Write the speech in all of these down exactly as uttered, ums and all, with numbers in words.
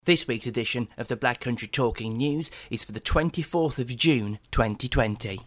This week's edition of the Black Country Talking News is for the twenty-fourth of June twenty twenty.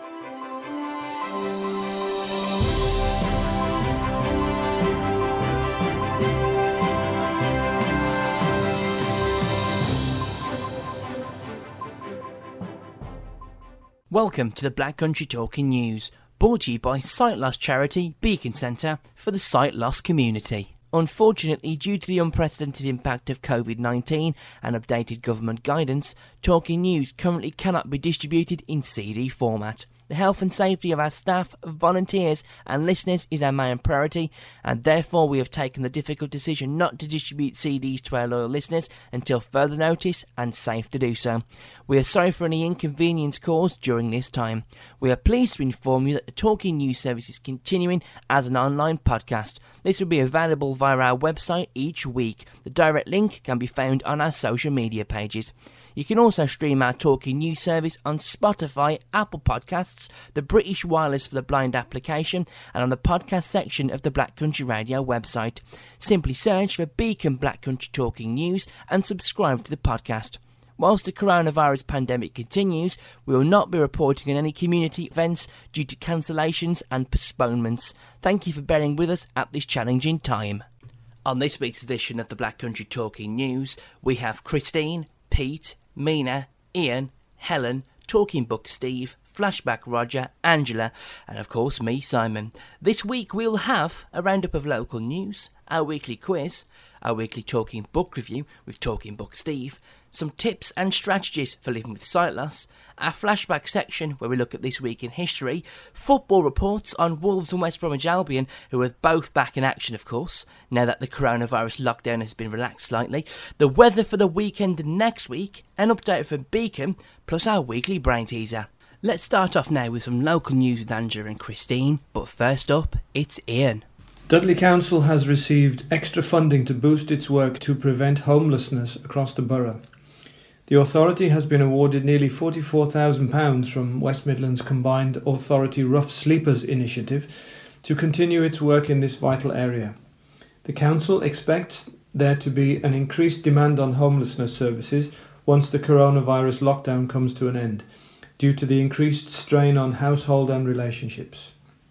Welcome to the Black Country Talking News, brought to you by Sight Loss charity Beacon Centre for the sight loss community. Unfortunately, due to the unprecedented impact of covid nineteen and updated government guidance, Talking News currently cannot be distributed in C D format. The health and safety of our staff, volunteers and listeners is our main priority, and therefore we have taken the difficult decision not to distribute C Ds to our loyal listeners until further notice and safe to do so. We are sorry for any inconvenience caused during this time. We are pleased to inform you that the Talking News service is continuing as an online podcast. This will be available via our website each week. The direct link can be found on our social media pages. You can also stream our Talking News service on Spotify, Apple Podcasts, the British Wireless for the Blind application, and on the podcast section of the Black Country Radio website. Simply search for Beacon Black Country Talking News and subscribe to the podcast. Whilst the coronavirus pandemic continues, we will not be reporting on any community events due to cancellations and postponements. Thank you for bearing with us at this challenging time. On this week's edition of the Black Country Talking News, we have Christine, Pete, Mina, Ian, Helen, Talking Book Steve, Flashback Roger, Angela, and of course me, Simon. This week we'll have a roundup of local news, our weekly quiz, our weekly Talking Book review with Talking Book Steve, some tips and strategies for living with sight loss, our flashback section where we look at this week in history, football reports on Wolves and West Bromwich Albion, who are both back in action of course, now that the coronavirus lockdown has been relaxed slightly, the weather for the weekend and next week, an update from Beacon, plus our weekly brain teaser. Let's start off now with some local news with Angela and Christine, but first up, it's Ian. Dudley Council has received extra funding to boost its work to prevent homelessness across the borough. The authority has been awarded nearly forty-four thousand pounds from West Midlands Combined Authority Rough Sleepers Initiative to continue its work in this vital area. The council expects there to be an increased demand on homelessness services once the coronavirus lockdown comes to an end, due to the increased strain on household and relationships.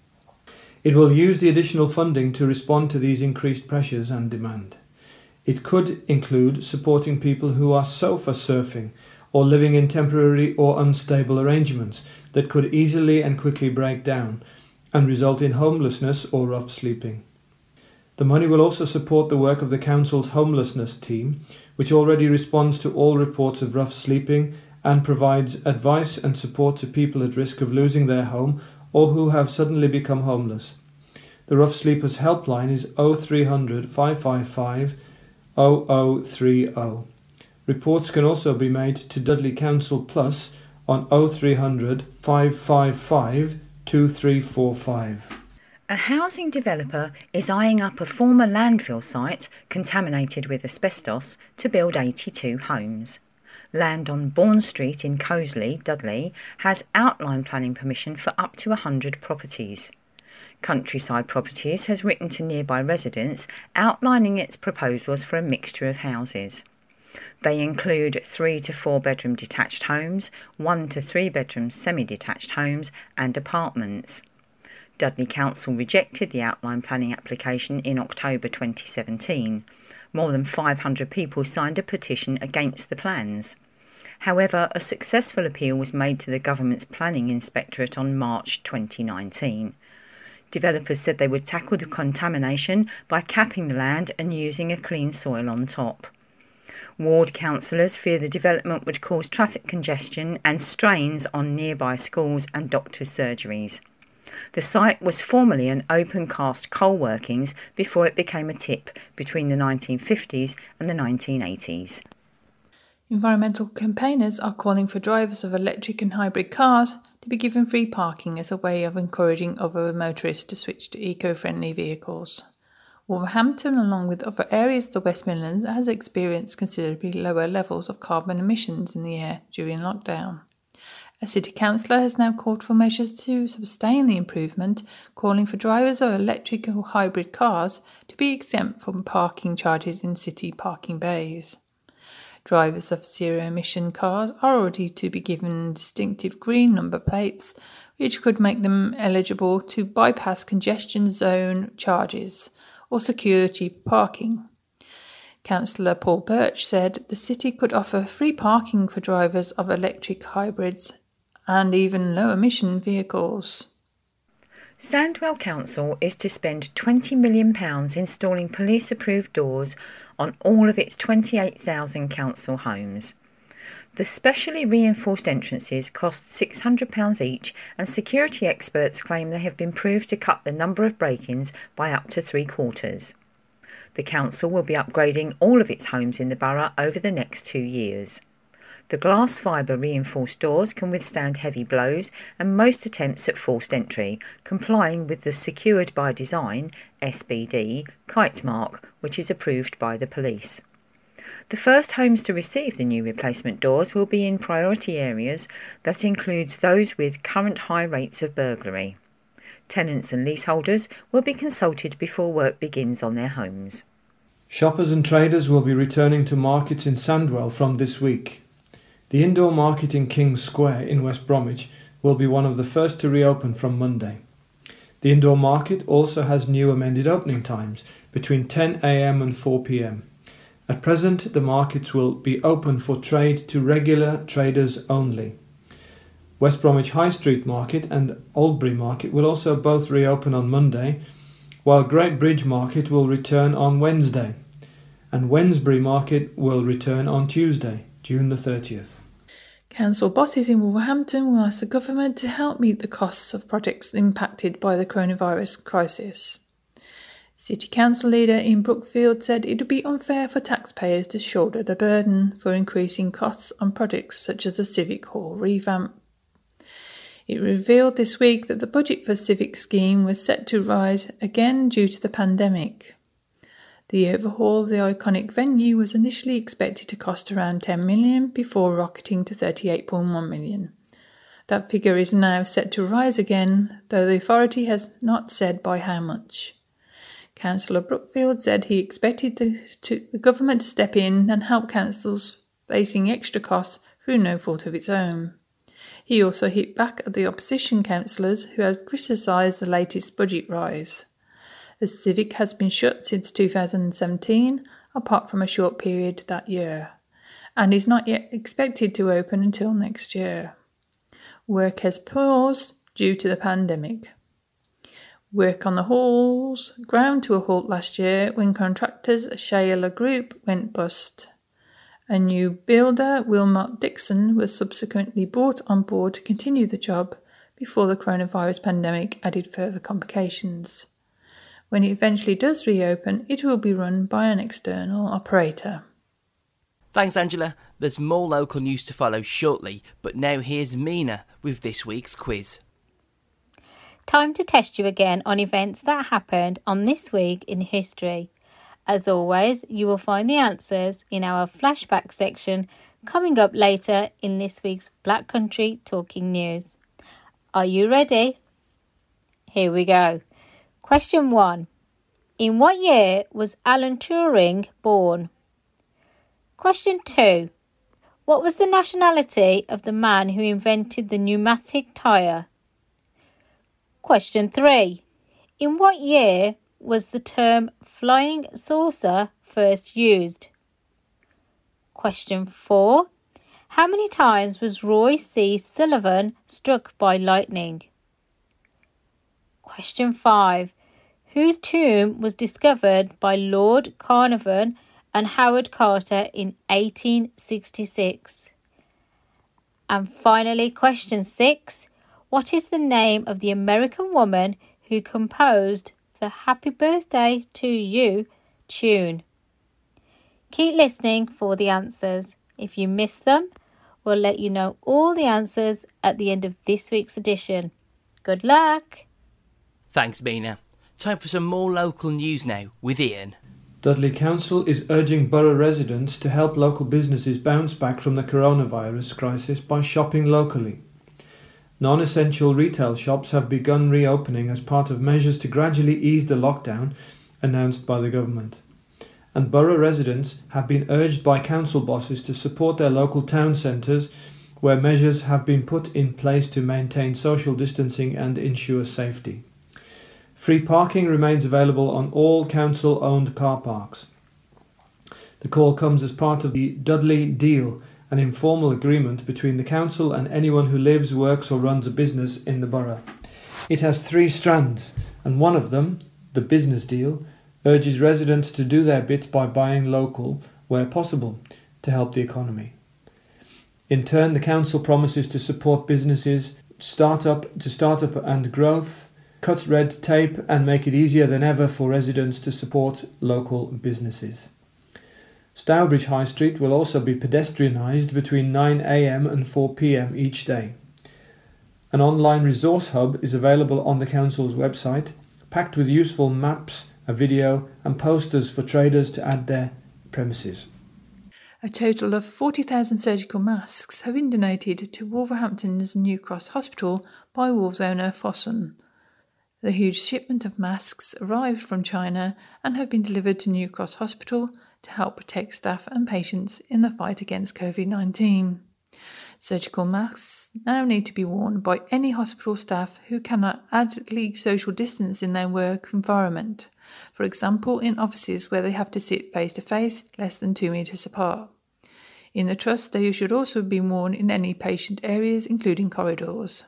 It will use the additional funding to respond to these increased pressures and demand. It could include supporting people who are sofa surfing or living in temporary or unstable arrangements that could easily and quickly break down and result in homelessness or rough sleeping. The money will also support the work of the council's homelessness team, which already responds to all reports of rough sleeping and provides advice and support to people at risk of losing their home or who have suddenly become homeless. The Rough Sleepers helpline is oh three hundred, five five five, oh oh three oh. Reports can also be made to Dudley Council Plus on oh three hundred, five five five, two three four five. A housing developer is eyeing up a former landfill site contaminated with asbestos to build eighty-two homes. Land on Bourne Street in Coseley, Dudley, has outline planning permission for up to one hundred properties. Countryside Properties has written to nearby residents outlining its proposals for a mixture of houses. They include three to four bedroom detached homes, one to three bedroom semi-detached homes and apartments. Dudley Council rejected the outline planning application in October twenty seventeen. More than five hundred people signed a petition against the plans. However, a successful appeal was made to the government's planning inspectorate on March twenty nineteen. Developers said they would tackle the contamination by capping the land and using a clean soil on top. Ward councillors fear the development would cause traffic congestion and strains on nearby schools and doctors' surgeries. The site was formerly an open-cast coal workings before it became a tip between the nineteen fifties and the nineteen eighties. Environmental campaigners are calling for drivers of electric and hybrid cars to be given free parking as a way of encouraging other motorists to switch to eco-friendly vehicles. Wolverhampton, along with other areas of the West Midlands, has experienced considerably lower levels of carbon emissions in the air during lockdown. A city councillor has now called for measures to sustain the improvement, calling for drivers of electric or hybrid cars to be exempt from parking charges in city parking bays. Drivers of zero-emission cars are already to be given distinctive green number plates, which could make them eligible to bypass congestion zone charges or secure cheaper parking. Councillor Paul Birch said the city could offer free parking for drivers of electric hybrids and even low-emission vehicles. Sandwell Council is to spend twenty million pounds installing police-approved doors on all of its twenty-eight thousand council homes. The specially reinforced entrances cost six hundred pounds each, and security experts claim they have been proved to cut the number of break-ins by up to three quarters. The council will be upgrading all of its homes in the borough over the next two years. The glass fibre reinforced doors can withstand heavy blows and most attempts at forced entry, complying with the Secured by Design S B D kite mark, which is approved by the police. The first homes to receive the new replacement doors will be in priority areas that includes those with current high rates of burglary. Tenants and leaseholders will be consulted before work begins on their homes. Shoppers and traders will be returning to markets in Sandwell from this week. The indoor market in King's Square in West Bromwich will be one of the first to reopen from Monday. The indoor market also has new amended opening times between ten a m and four p m. At present, the markets will be open for trade to regular traders only. West Bromwich High Street Market and Oldbury Market will also both reopen on Monday, while Great Bridge Market will return on Wednesday, and Wednesbury Market will return on Tuesday, June the thirtieth. Council bodies in Wolverhampton will ask the government to help meet the costs of projects impacted by the coronavirus crisis. City Council leader Ian Brookfield said it would be unfair for taxpayers to shoulder the burden for increasing costs on projects such as the Civic Hall revamp. It revealed this week that the budget for the Civic scheme was set to rise again due to the pandemic. The overhaul of the iconic venue was initially expected to cost around ten million pounds before rocketing to thirty-eight point one million pounds. That figure is now set to rise again, though the authority has not said by how much. Councillor Brookfield said he expected the, to, the government to step in and help councils facing extra costs through no fault of its own. He also hit back at the opposition councillors who have criticised the latest budget rise. The Civic has been shut since two thousand seventeen, apart from a short period that year, and is not yet expected to open until next year. Work has paused due to the pandemic. Work on the halls ground to a halt last year when contractors Shayla Group went bust. A new builder, Wilmot Dixon, was subsequently brought on board to continue the job before the coronavirus pandemic added further complications. When it eventually does reopen, it will be run by an external operator. Thanks, Angela. There's more local news to follow shortly, but now here's Mina with this week's quiz. Time to test you again on events that happened on this week in history. As always, you will find the answers in our flashback section coming up later in this week's Black Country Talking News. Are you ready? Here we go. Question one. In what year was Alan Turing born? Question two. What was the nationality of the man who invented the pneumatic tyre? Question three. In what year was the term flying saucer first used? Question four. How many times was Roy C. Sullivan struck by lightning? Question five. Whose tomb was discovered by Lord Carnarvon and Howard Carter in eighteen sixty-six? And finally, question six. What is the name of the American woman who composed the Happy Birthday to You tune? Keep listening for the answers. If you miss them, we'll let you know all the answers at the end of this week's edition. Good luck! Thanks, Mina. Time for some more local news now with Ian. Dudley Council is urging borough residents to help local businesses bounce back from the coronavirus crisis by shopping locally. Non-essential retail shops have begun reopening as part of measures to gradually ease the lockdown announced by the government. and borough residents have been urged by council bosses to support their local town centres, where measures have been put in place to maintain social distancing and ensure safety. Free parking remains available on all council-owned car parks. The call comes as part of the Dudley Deal, an informal agreement between the council and anyone who lives, works or runs a business in the borough. It has three strands, and one of them, the business deal, urges residents to do their bit by buying local where possible to help the economy. In turn, the council promises to support businesses, start up to start up and growth, cut red tape and make it easier than ever for residents to support local businesses. Stourbridge High Street will also be pedestrianised between nine a m and four p m each day. An online resource hub is available on the council's website, packed with useful maps, a video and posters for traders to add their premises. A total of forty thousand surgical masks have been donated to Wolverhampton's New Cross Hospital by Wolves owner Fosun. The huge shipment of masks arrived from China and have been delivered to New Cross Hospital to help protect staff and patients in the fight against covid nineteen. Surgical masks now need to be worn by any hospital staff who cannot adequately social distance in their work environment, for example in offices where they have to sit face to face less than two metres apart. In the Trust, they should also be worn in any patient areas, including corridors.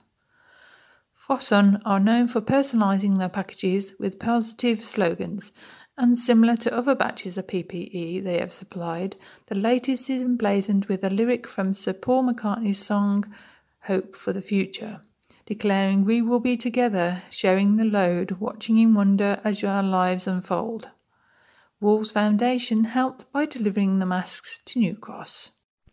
Fosun are known for personalising their packages with positive slogans, and similar to other batches of P P E they have supplied, the latest is emblazoned with a lyric from Sir Paul McCartney's song Hope for the Future, declaring we will be together, sharing the load, watching in wonder as our lives unfold. Wolves Foundation helped by delivering the masks to New Cross.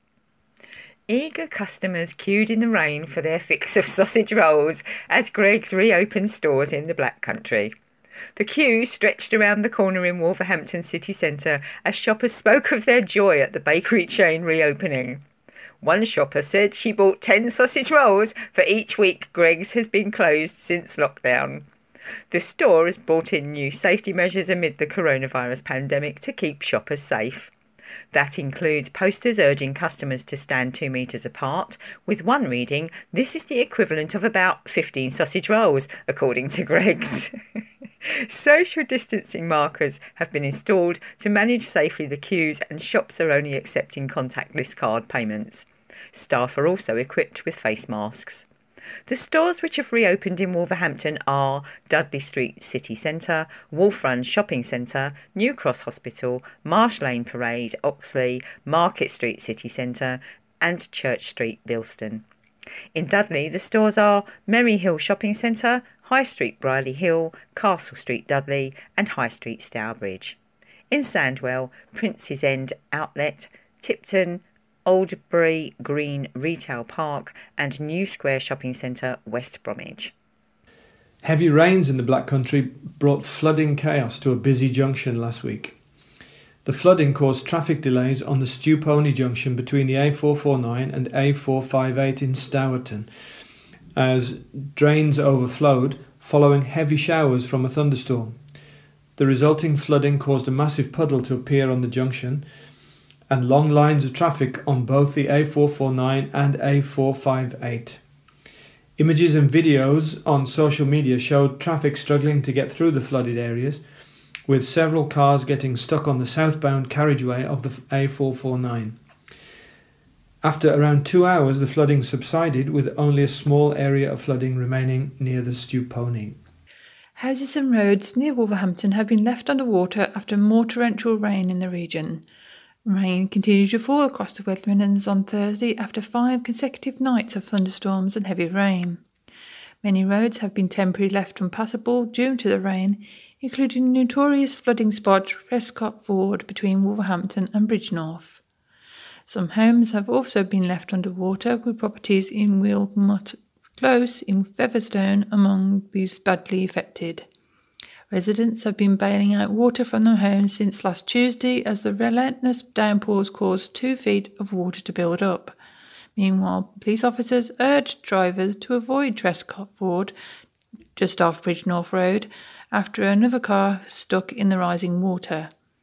Eager customers queued in the rain for their fix of sausage rolls as Greggs reopened stores in the Black Country. The queue stretched around the corner in Wolverhampton city centre as shoppers spoke of their joy at the bakery chain reopening. One shopper said she bought ten sausage rolls for each week Greggs has been closed since lockdown. The store has brought in new safety measures amid the coronavirus pandemic to keep shoppers safe. That includes posters urging customers to stand two metres apart, with one reading, "This is the equivalent of about fifteen sausage rolls," according to Greggs. Social distancing markers have been installed to manage safely the queues, and shops are only accepting contactless card payments. Staff are also equipped with face masks. The stores which have reopened in Wolverhampton are Dudley Street City Centre, Wolf Run Shopping Centre, New Cross Hospital, Marsh Lane Parade, Oxley, Market Street City Centre and Church Street, Bilston. In Dudley, the stores are Merry Hill Shopping Centre, High Street Brierley Hill, Castle Street Dudley and High Street Stourbridge. In Sandwell, Prince's End Outlet, Tipton, Oldbury Green Retail Park and New Square Shopping Centre, West Bromwich. Heavy rains in the Black Country brought flooding chaos to a busy junction last week. The flooding caused traffic delays on the Stewpony junction between the A four forty-nine and A four fifty-eight in Stourton, as drains overflowed following heavy showers from a thunderstorm. The resulting flooding caused a massive puddle to appear on the junction, and long lines of traffic on both the A four forty-nine and A four fifty-eight. Images and videos on social media showed traffic struggling to get through the flooded areas, with several cars getting stuck on the southbound carriageway of the A four forty-nine. After around two hours, the flooding subsided, with only a small area of flooding remaining near the Stewpony. Houses and roads near Wolverhampton have been left underwater after more torrential rain in the region. Rain continued to fall across the West Midlands on Thursday after five consecutive nights of thunderstorms and heavy rain. Many roads have been temporarily left unpassable due to the rain, including the notorious flooding spot Frescott Ford between Wolverhampton and Bridgnorth. Some homes have also been left underwater, with properties in Wilmot Close in Featherstone among these badly affected. Residents have been bailing out water from their homes since last Tuesday as the relentless downpours caused two feet of water to build up. Meanwhile, police officers urged drivers to avoid Trescott Ford just off Bridgnorth Road after another car stuck in the rising water.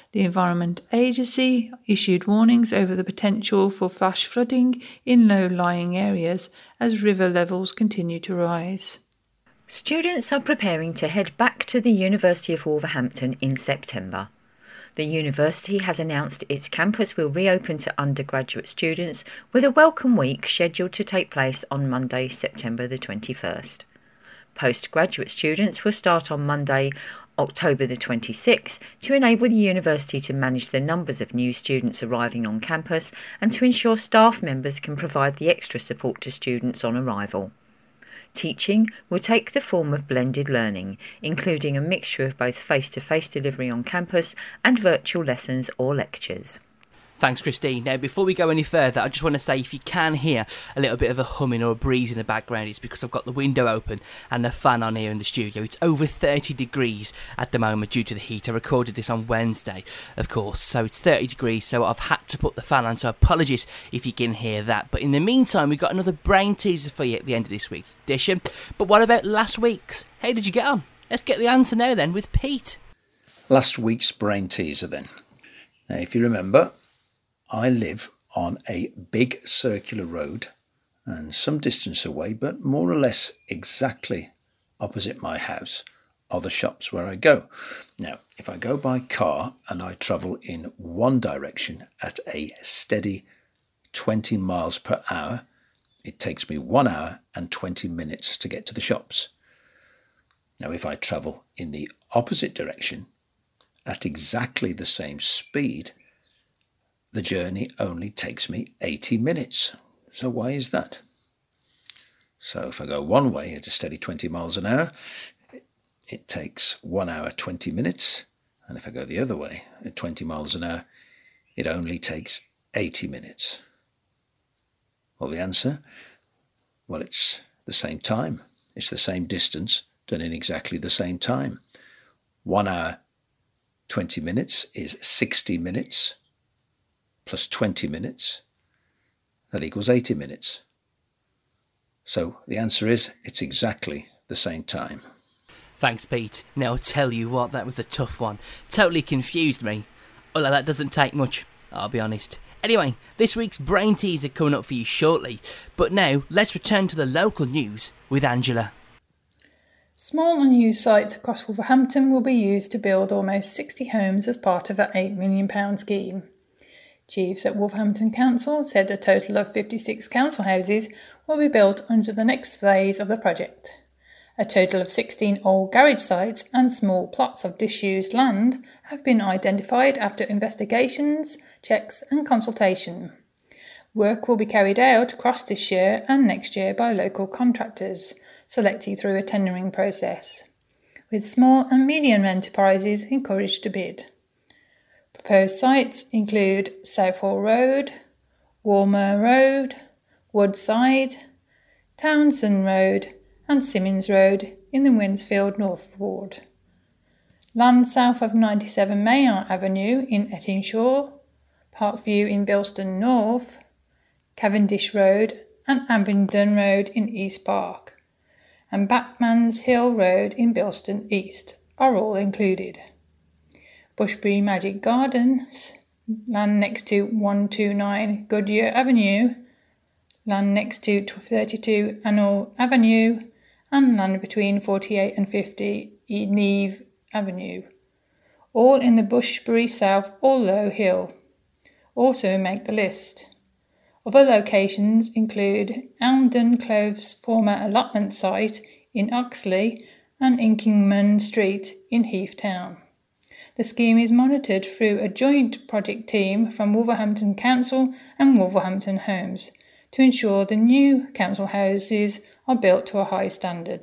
The Environment Agency issued warnings over the potential for flash flooding in low-lying areas as river levels continue to rise. Students are preparing to head back to the University of Wolverhampton in September. The university has announced its campus will reopen to undergraduate students with a welcome week scheduled to take place on Monday, September the twenty-first. Postgraduate students will start on Monday, October the twenty-sixth, to enable the university to manage the numbers of new students arriving on campus and to ensure staff members can provide the extra support to students on arrival. Teaching will take the form of blended learning, including a mixture of both face-to-face delivery on campus and virtual lessons or lectures. Thanks, Christine. Now, before we go any further, I just want to say if you can hear a little bit of a humming or a breeze in the background, it's because I've got the window open and the fan on here in the studio. It's over thirty degrees at the moment due to the heat. I recorded this on Wednesday, of course, so it's thirty degrees, so I've had to put the fan on, so apologies if you can hear that. But in the meantime, we've got another brain teaser for you at the end of this week's edition. But what about last week's? How did you get on? Let's get the answer now then with Pete. Last week's brain teaser then. Now, if you remember, I live on a big circular road and some distance away, but more or less exactly opposite my house are the shops where I go. Now, if I go by car and I travel in one direction at a steady twenty miles per hour, it takes me one hour and twenty minutes to get to the shops. Now, if I travel in the opposite direction at exactly the same speed, the journey only takes me eighty minutes. So why is that? So if I go one way at a steady twenty miles an hour, it takes one hour twenty minutes. And if I go the other way at twenty miles an hour, it only takes eighty minutes. Well, the answer? Well, it's the same time. It's the same distance done in exactly the same time. One hour twenty minutes is sixty minutes. Plus twenty minutes, that equals eighty minutes. So the answer is, it's exactly the same time. Thanks, Pete. Now, I'll tell you what, that was a tough one. Totally confused me. Although that doesn't take much, I'll be honest. Anyway, this week's brain teaser coming up for you shortly. But now, let's return to the local news with Angela. Small unused sites across Wolverhampton will be used to build almost sixty homes as part of an eight million pounds scheme. Chiefs at Wolverhampton Council said a total of fifty-six council houses will be built under the next phase of the project. A total of sixteen old garage sites and small plots of disused land have been identified after investigations, checks and consultation. Work will be carried out across this year and next year by local contractors, selected through a tendering process, with small and medium enterprises encouraged to bid. Proposed sites include Southall Road, Walmer Road, Woodside, Townsend Road and Simmons Road in the Winsfield North Ward. Land south of ninety-seven Mayon Avenue in Ettingshaw, Parkview in Bilston North, Cavendish Road and Abingdon Road in East Park, and Batman's Hill Road in Bilston East are all included. Bushbury Magic Gardens, land next to one twenty-nine Goodyear Avenue, land next to thirty-two Annual Avenue, and land between forty-eight and fifty Neve Avenue, all in the Bushbury South or Low Hill, also make the list. Other locations include Elmdon Clove's former allotment site in Oxley and Inkingman Street in Heath Town. The scheme is monitored through a joint project team from Wolverhampton Council and Wolverhampton Homes to ensure the new council houses are built to a high standard.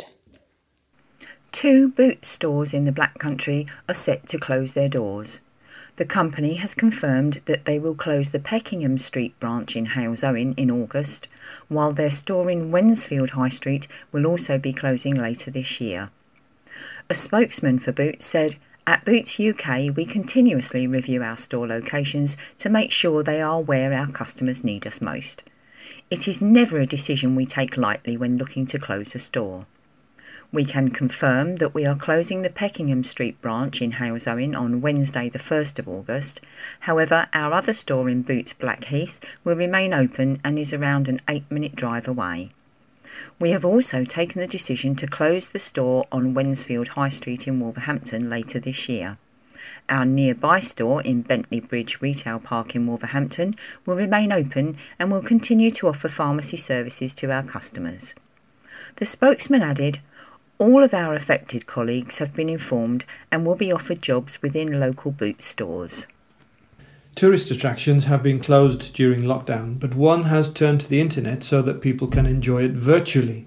Two Boots stores in the Black Country are set to close their doors. The company has confirmed that they will close the Peckingham Street branch in Halesowen in August, while their store in Wensfield High Street will also be closing later this year. A spokesman for Boots said, "At Boots U K, we continuously review our store locations to make sure they are where our customers need us most. It is never a decision we take lightly when looking to close a store. We can confirm that we are closing the Peckingham Street branch in Halesowen on Wednesday the first of August. However, our other store in Boots Blackheath will remain open and is around an eight minute drive away. We have also taken the decision to close the store on Wensfield High Street in Wolverhampton later this year. Our nearby store in Bentley Bridge Retail Park in Wolverhampton will remain open and will continue to offer pharmacy services to our customers. The spokesman added, "All of our affected colleagues have been informed and will be offered jobs within local Boots stores." Tourist attractions have been closed during lockdown, but one has turned to the internet so that people can enjoy it virtually.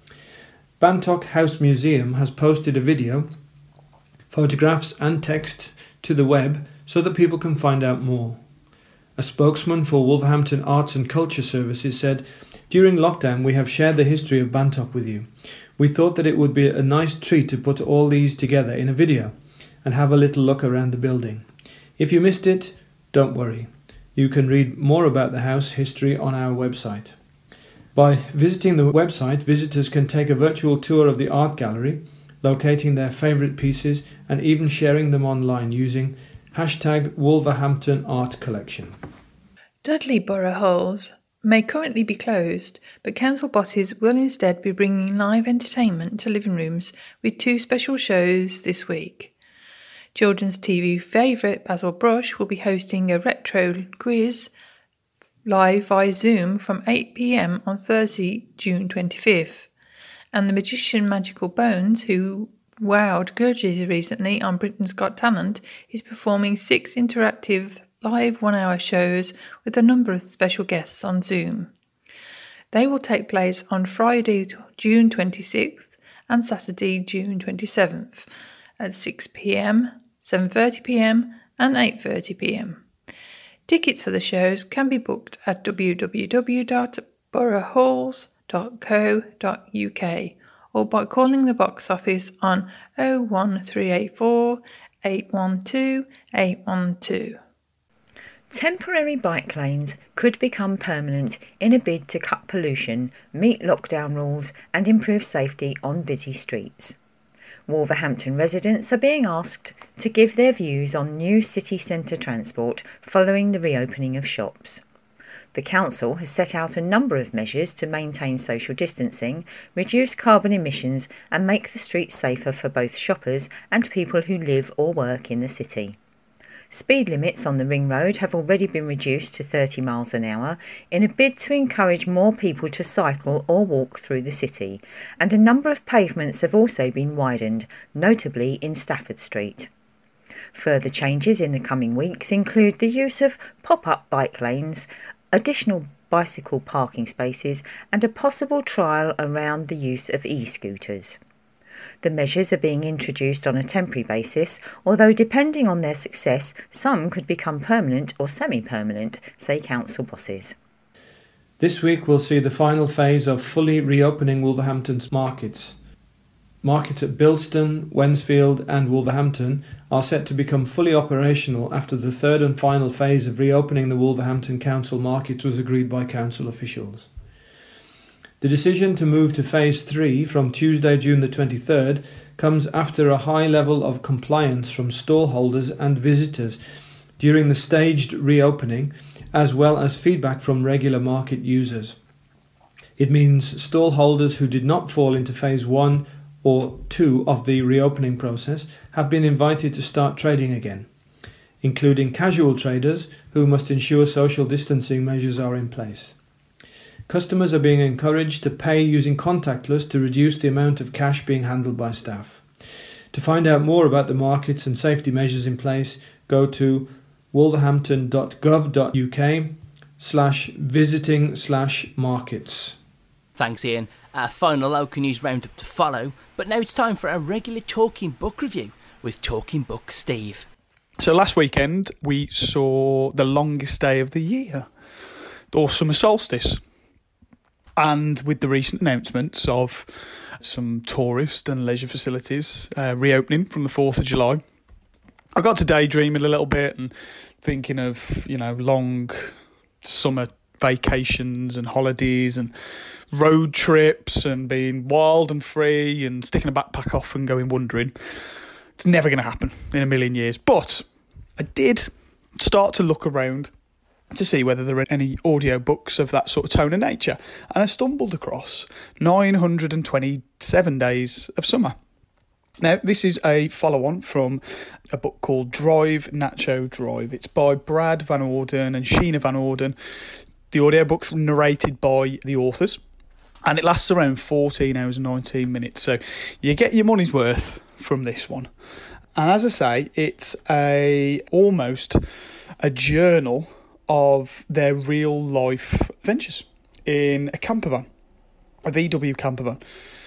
Bantock House Museum has posted a video, photographs and text to the web so that people can find out more. A spokesman for Wolverhampton Arts and Culture Services said, "During lockdown we have shared the history of Bantock with you. We thought that it would be a nice treat to put all these together in a video and have a little look around the building. If you missed it, don't worry. You can read more about the house history on our website." By visiting the website, visitors can take a virtual tour of the art gallery, locating their favourite pieces and even sharing them online using hashtag Wolverhampton Art Collection. Dudley Borough Halls may currently be closed, but council bosses will instead be bringing live entertainment to living rooms with two special shows this week. Children's T V favourite Basil Brush will be hosting a retro quiz live via Zoom from eight p m on Thursday, June twenty-fifth. And the magician Magical Bones, who wowed judges recently on Britain's Got Talent, is performing six interactive live one-hour shows with a number of special guests on Zoom. They will take place on Friday, June twenty-sixth and Saturday, June twenty-seventh at six p m, seven thirty p m and eight thirty p m. Tickets for the shows can be booked at w w w dot borough halls dot co dot u k or by calling the box office on oh one three eight four, eight one two, eight one two. Temporary bike lanes could become permanent in a bid to cut pollution, meet lockdown rules and improve safety on busy streets. Wolverhampton residents are being asked to give their views on new city centre transport following the reopening of shops. The council has set out a number of measures to maintain social distancing, reduce carbon emissions and make the streets safer for both shoppers and people who live or work in the city. Speed limits on the Ring Road have already been reduced to thirty miles an hour in a bid to encourage more people to cycle or walk through the city, and a number of pavements have also been widened, notably in Stafford Street. Further changes in the coming weeks include the use of pop-up bike lanes, additional bicycle parking spaces and a possible trial around the use of e-scooters. The measures are being introduced on a temporary basis, although depending on their success, some could become permanent or semi-permanent, say council bosses. This week will see the final phase of fully reopening Wolverhampton's markets. Markets at Bilston, Wensfield and Wolverhampton are set to become fully operational after the third and final phase of reopening the Wolverhampton Council markets was agreed by council officials. The decision to move to Phase three from Tuesday, June the twenty-third comes after a high level of compliance from stallholders and visitors during the staged reopening, as well as feedback from regular market users. It means stallholders who did not fall into Phase one or two of the reopening process have been invited to start trading again, including casual traders who must ensure social distancing measures are in place. Customers are being encouraged to pay using contactless to reduce the amount of cash being handled by staff. To find out more about the markets and safety measures in place, go to wolverhampton.gov.uk slash visiting slash markets. Thanks, Ian. Our final local news roundup to follow, but now it's time for our regular Talking Book review with Talking Book Steve. So last weekend we saw the longest day of the year, or summer solstice. And with the recent announcements of some tourist and leisure facilities uh, reopening from the fourth of July, I got to daydreaming a little bit and thinking of, you know, long summer vacations and holidays and road trips and being wild and free and sticking a backpack off and going wandering. It's never going to happen in a million years. But I did start to look around to see whether there are any audiobooks of that sort of tone and nature. And I stumbled across nine hundred twenty-seven Days of Summer. Now, this is a follow-on from a book called Drive, Nacho, Drive. It's by Brad Van Orden and Sheena Van Orden. The audiobook's narrated by the authors, and it lasts around fourteen hours and nineteen minutes. So you get your money's worth from this one. And as I say, it's a almost a journal of their real-life adventures in a camper van, a V W camper van.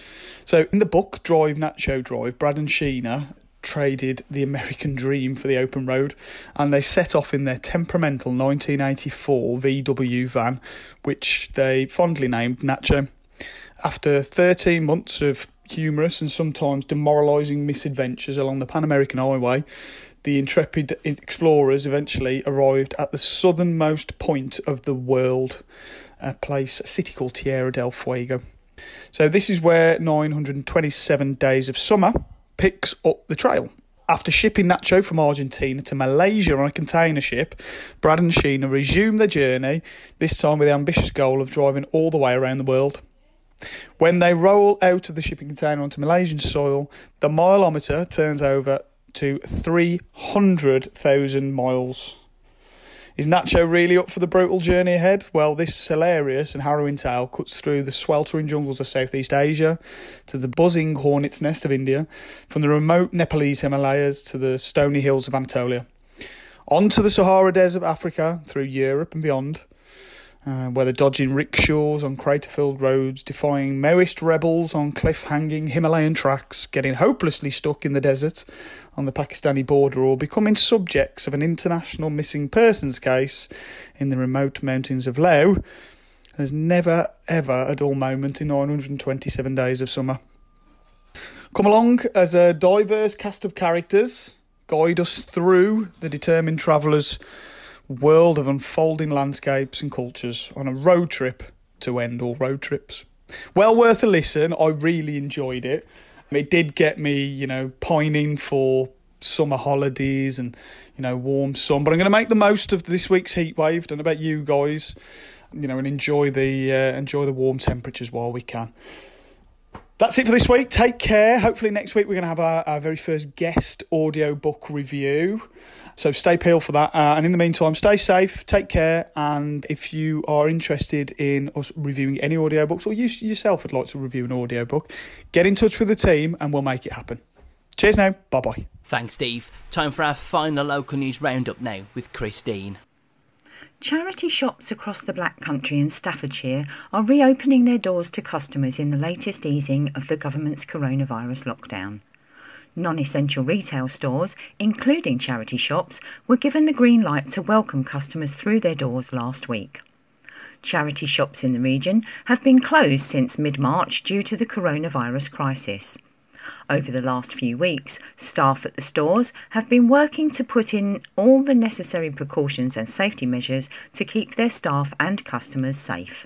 So in the book, Drive, Nacho, Drive, Brad and Sheena traded the American dream for the open road, and they set off in their temperamental nineteen eighty-four V W van, which they fondly named Nacho. After thirteen months of humorous and sometimes demoralising misadventures along the Pan American Highway, the intrepid explorers eventually arrived at the southernmost point of the world, a place, a city called Tierra del Fuego. So this is where nine hundred twenty-seven Days of Summer picks up the trail. After shipping Nacho from Argentina to Malaysia on a container ship, Brad and Sheena resume their journey, this time with the ambitious goal of driving all the way around the world. When they roll out of the shipping container onto Malaysian soil, the mileometer turns over to three hundred thousand miles. Is Nacho really up for the brutal journey ahead? Well, this hilarious and harrowing tale cuts through the sweltering jungles of Southeast Asia to the buzzing hornet's nest of India, from the remote Nepalese Himalayas to the stony hills of Anatolia, on to the Sahara Desert of Africa, through Europe and beyond, uh, where they're dodging rickshaws on crater-filled roads, defying Maoist rebels on cliff-hanging Himalayan tracks, getting hopelessly stuck in the desert on the Pakistani border, or becoming subjects of an international missing persons case in the remote mountains of Laos. There's never, ever a dull moment in nine hundred twenty-seven Days of Summer. Come along as a diverse cast of characters, guide us through the determined traveller's world of unfolding landscapes and cultures on a road trip to end all road trips. Well worth a listen. I really enjoyed it. It did get me, you know, pining for summer holidays and, you know, warm sun. But I'm going to make the most of this week's heat wave. Don't know about you guys, you know, and enjoy the uh, enjoy the warm temperatures while we can. That's it for this week. Take care. Hopefully next week we're going to have our, our very first guest audiobook review. So stay peeled for that. Uh, and in the meantime, stay safe, take care. And if you are interested in us reviewing any audiobooks, or you yourself would like to review an audiobook, get in touch with the team and we'll make it happen. Cheers now. Bye-bye. Thanks, Steve. Time for our final local news roundup now with Christine. Charity shops across the Black Country and Staffordshire are reopening their doors to customers in the latest easing of the government's coronavirus lockdown. Non-essential retail stores, including charity shops, were given the green light to welcome customers through their doors last week. Charity shops in the region have been closed since mid-March due to the coronavirus crisis. Over the last few weeks, staff at the stores have been working to put in all the necessary precautions and safety measures to keep their staff and customers safe.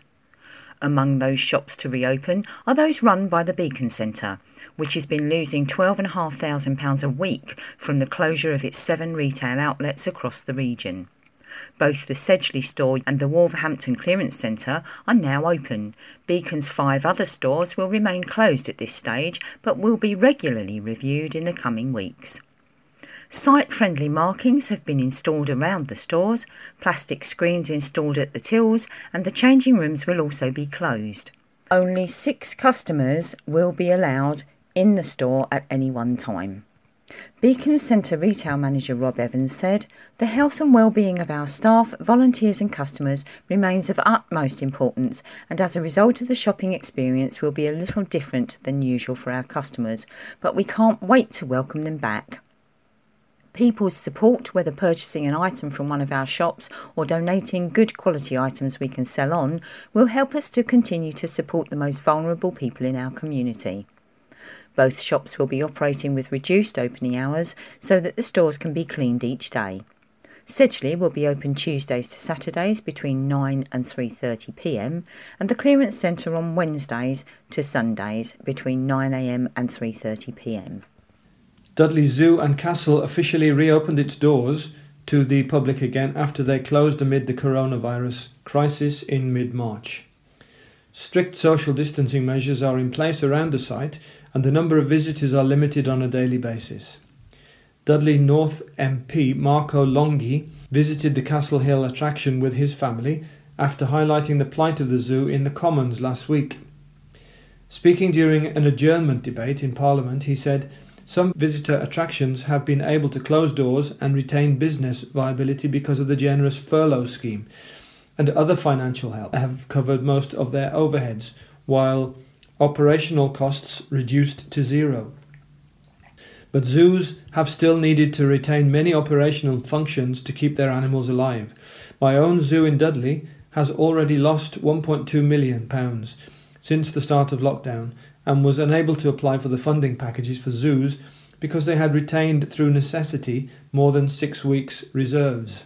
Among those shops to reopen are those run by the Beacon Centre, which has been losing twelve thousand five hundred pounds a week from the closure of its seven retail outlets across the region. Both the Sedgley store and the Wolverhampton Clearance Centre are now open. Beacon's five other stores will remain closed at this stage, but will be regularly reviewed in the coming weeks. Site-friendly markings have been installed around the stores, plastic screens installed at the tills, and the changing rooms will also be closed. Only six customers will be allowed in the store at any one time. Beacon Centre retail manager Rob Evans said, "The health and well-being of our staff, volunteers and customers remains of utmost importance, and as a result of the shopping experience will be a little different than usual for our customers, but we can't wait to welcome them back." People's support, whether purchasing an item from one of our shops or donating good quality items we can sell on, will help us to continue to support the most vulnerable people in our community. Both shops will be operating with reduced opening hours so that the stores can be cleaned each day. Sedgley will be open Tuesdays to Saturdays between nine and three thirty p m and the Clearance Centre on Wednesdays to Sundays between nine a m and three thirty p m. Dudley Zoo and Castle officially reopened its doors to the public again after they closed amid the coronavirus crisis in mid-March. Strict social distancing measures are in place around the site and the number of visitors are limited on a daily basis. Dudley North M P Marco Longhi visited the Castle Hill attraction with his family after highlighting the plight of the zoo in the Commons last week. Speaking during an adjournment debate in Parliament, he said, "Some visitor attractions have been able to close doors and retain business viability because of the generous furlough scheme, and other financial help have covered most of their overheads, while operational costs reduced to zero. But zoos have still needed to retain many operational functions to keep their animals alive. My own zoo in Dudley has already lost one point two million pounds since the start of lockdown and was unable to apply for the funding packages for zoos because they had retained through necessity more than six weeks' reserves."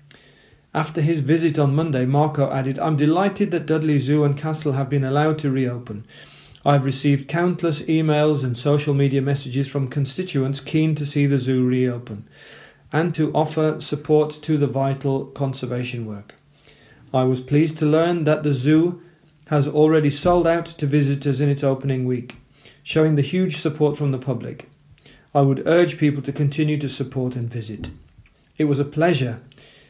After his visit on Monday, Marco added, "I'm delighted that Dudley Zoo and Castle have been allowed to reopen. I've received countless emails and social media messages from constituents keen to see the zoo reopen and to offer support to the vital conservation work. I was pleased to learn that the zoo has already sold out to visitors in its opening week, showing the huge support from the public. I would urge people to continue to support and visit. It was a pleasure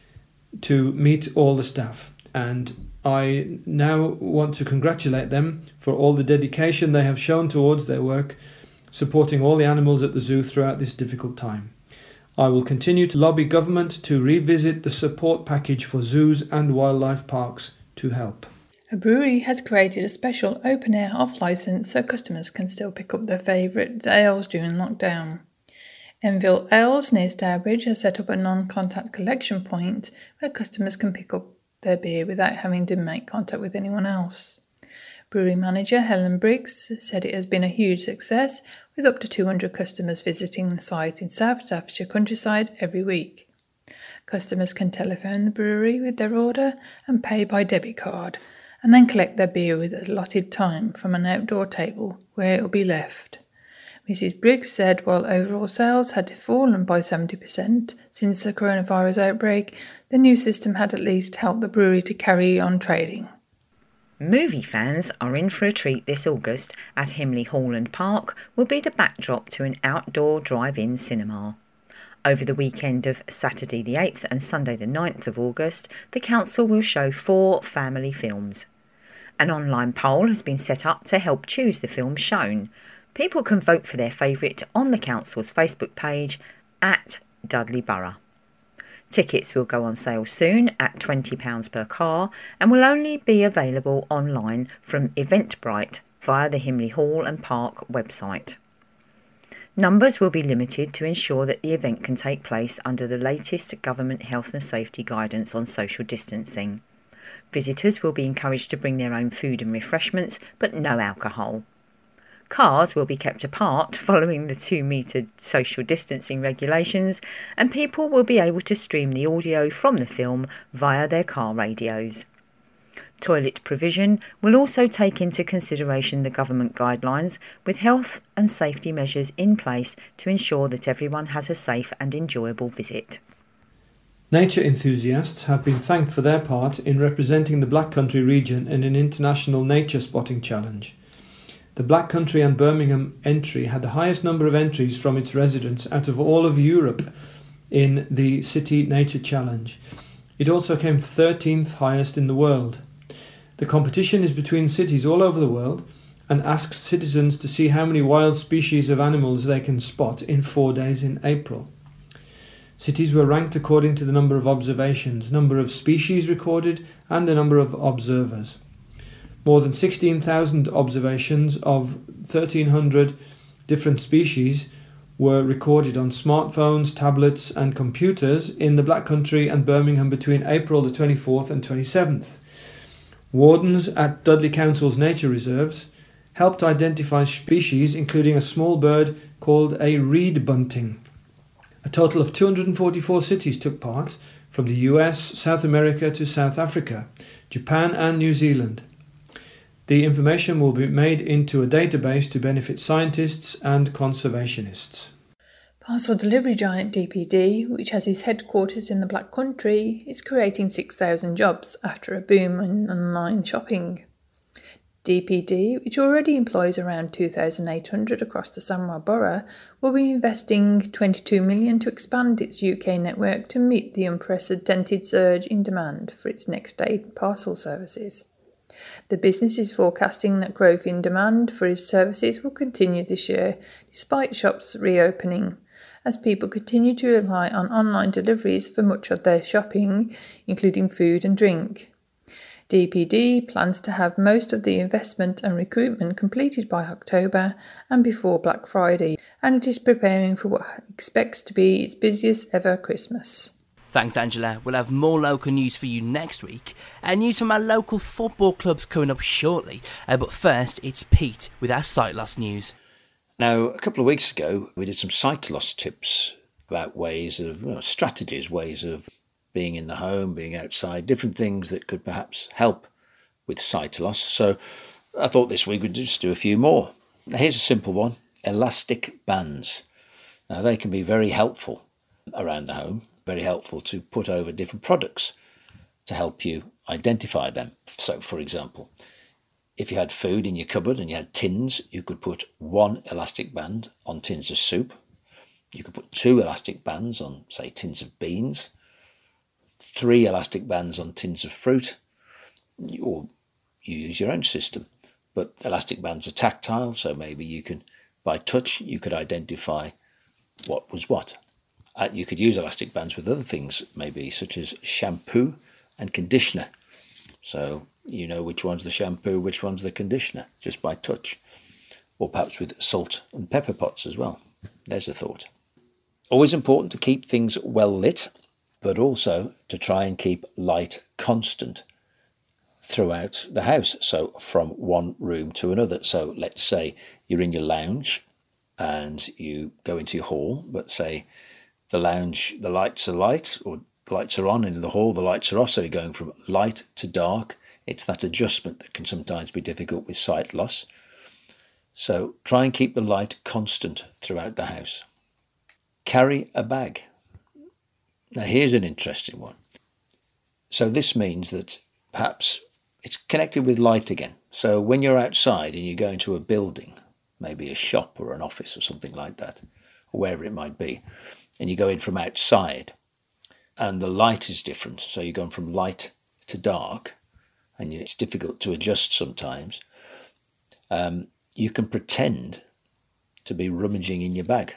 to meet all the staff, and I now want to congratulate them for all the dedication they have shown towards their work, supporting all the animals at the zoo throughout this difficult time. I will continue to lobby government to revisit the support package for zoos and wildlife parks to help." A brewery has created a special open-air off-licence so customers can still pick up their favourite ales during lockdown. Enville Ales near Stourbridge has set up a non-contact collection point where customers can pick up their beer without having to make contact with anyone else. Brewery manager Helen Briggs said it has been a huge success, with up to two hundred customers visiting the site in South Staffordshire countryside every week. Customers can telephone the brewery with their order and pay by debit card, and then collect their beer with allotted time from an outdoor table where it will be left. Missus Briggs said while overall sales had fallen by seventy percent since the coronavirus outbreak, the new system had at least helped the brewery to carry on trading. Movie fans are in for a treat this August as Himley Hall and Park will be the backdrop to an outdoor drive-in cinema. Over the weekend of Saturday the eighth and Sunday the ninth of August, the council will show four family films. An online poll has been set up to help choose the films shown. People can vote for their favourite on the council's Facebook page at Dudley Borough. Tickets will go on sale soon at twenty pounds per car and will only be available online from Eventbrite via the Himley Hall and Park website. Numbers will be limited to ensure that the event can take place under the latest government health and safety guidance on social distancing. Visitors will be encouraged to bring their own food and refreshments, but no alcohol. Cars will be kept apart following the two-metre social distancing regulations, and people will be able to stream the audio from the film via their car radios. Toilet provision will also take into consideration the government guidelines, with health and safety measures in place to ensure that everyone has a safe and enjoyable visit. Nature enthusiasts have been thanked for their part in representing the Black Country region in an international nature spotting challenge. The Black Country and Birmingham entry had the highest number of entries from its residents out of all of Europe in the City Nature Challenge. It also came thirteenth highest in the world. The competition is between cities all over the world and asks citizens to see how many wild species of animals they can spot in four days in April. Cities were ranked according to the number of observations, number of species recorded, and the number of observers. More than sixteen thousand observations of thirteen hundred different species were recorded on smartphones, tablets and computers in the Black Country and Birmingham between April the twenty-fourth and twenty-seventh. Wardens at Dudley Council's nature reserves helped identify species including a small bird called a reed bunting. A total of two hundred forty-four cities took part from the U S, South America to South Africa, Japan and New Zealand. The information will be made into a database to benefit scientists and conservationists. Parcel delivery giant D P D, which has its headquarters in the Black Country, is creating six thousand jobs after a boom in online shopping. D P D, which already employs around two thousand eight hundred across the Samra Borough, will be investing twenty-two million dollars to expand its U K network to meet the unprecedented surge in demand for its next day parcel services. The business is forecasting that growth in demand for its services will continue this year, despite shops reopening, as people continue to rely on online deliveries for much of their shopping, including food and drink. D P D plans to have most of the investment and recruitment completed by October and before Black Friday, and it is preparing for what it expects to be its busiest ever Christmas. Thanks, Angela. We'll have more local news for you next week, and news from our local football clubs coming up shortly. Uh, but first, it's Pete with our sight loss news. Now, a couple of weeks ago, we did some sight loss tips about ways of, you know, strategies, ways of being in the home, being outside, different things that could perhaps help with sight loss. So I thought this week we'd just do a few more. Now, here's a simple one, elastic bands. Now, they can be very helpful around the home, very helpful to put over different products to help you identify them. So, for example, if you had food in your cupboard and you had tins, you could put one elastic band on tins of soup. You could put two elastic bands on, say, tins of beans, three elastic bands on tins of fruit, or you use your own system. But elastic bands are tactile, so maybe you can, by touch, you could identify what was what. Uh, you could use elastic bands with other things, maybe such as shampoo and conditioner. So you know which one's the shampoo, which one's the conditioner, just by touch. Or perhaps with salt and pepper pots as well. There's a thought. Always important to keep things well lit, but also to try and keep light constant throughout the house. So from one room to another. So let's say you're in your lounge and you go into your hall, but say the lounge, the lights are light, or the lights are on, and in the hall the lights are off, so you're going from light to dark. It's that adjustment that can sometimes be difficult with sight loss. So try and keep the light constant throughout the house. Carry a bag. Now here's an interesting one. So this means that perhaps it's connected with light again. So when you're outside and you go into a building, maybe a shop or an office or something like that, or wherever it might be, and you go in from outside and the light is different, so you're going from light to dark, and it's difficult to adjust sometimes, um, you can pretend to be rummaging in your bag.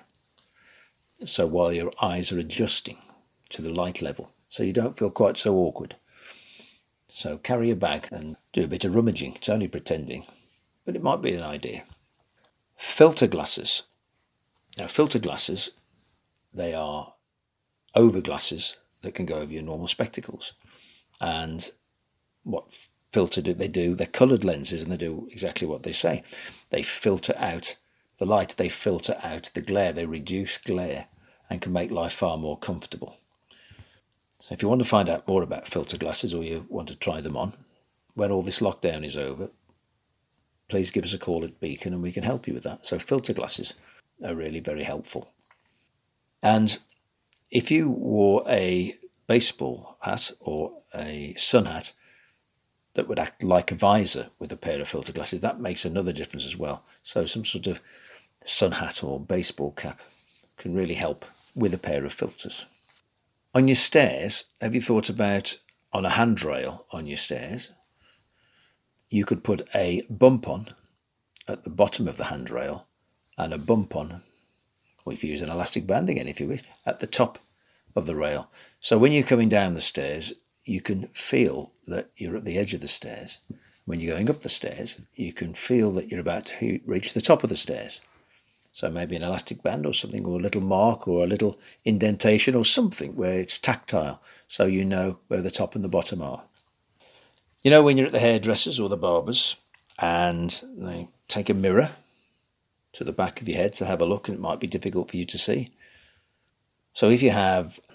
So while your eyes are adjusting to the light level, so you don't feel quite so awkward. So carry a bag and do a bit of rummaging. It's only pretending, but it might be an idea. Filter glasses. Now, filter glasses, they are over glasses that can go over your normal spectacles. And what filter do they do? They're coloured lenses, and they do exactly what they say. They filter out the light, they filter out the glare, they reduce glare and can make life far more comfortable. So if you want to find out more about filter glasses, or you want to try them on, when all this lockdown is over, please give us a call at Beacon and we can help you with that. So filter glasses are really very helpful. And if you wore a baseball hat or a sun hat that would act like a visor with a pair of filter glasses, that makes another difference as well. So some sort of sun hat or baseball cap can really help with a pair of filters. On your stairs, have you thought about, on a handrail on your stairs, you could put a bump on at the bottom of the handrail and a bump on, or you could use an elastic band again if you wish, at the top of the rail. So when you're coming down the stairs, you can feel that you're at the edge of the stairs. When you're going up the stairs, you can feel that you're about to reach the top of the stairs. So maybe an elastic band or something, or a little mark or a little indentation or something where it's tactile, so you know where the top and the bottom are. You know, when you're at the hairdressers or the barbers and they take a mirror to the back of your head to have a look, and it might be difficult for you to see. So if you have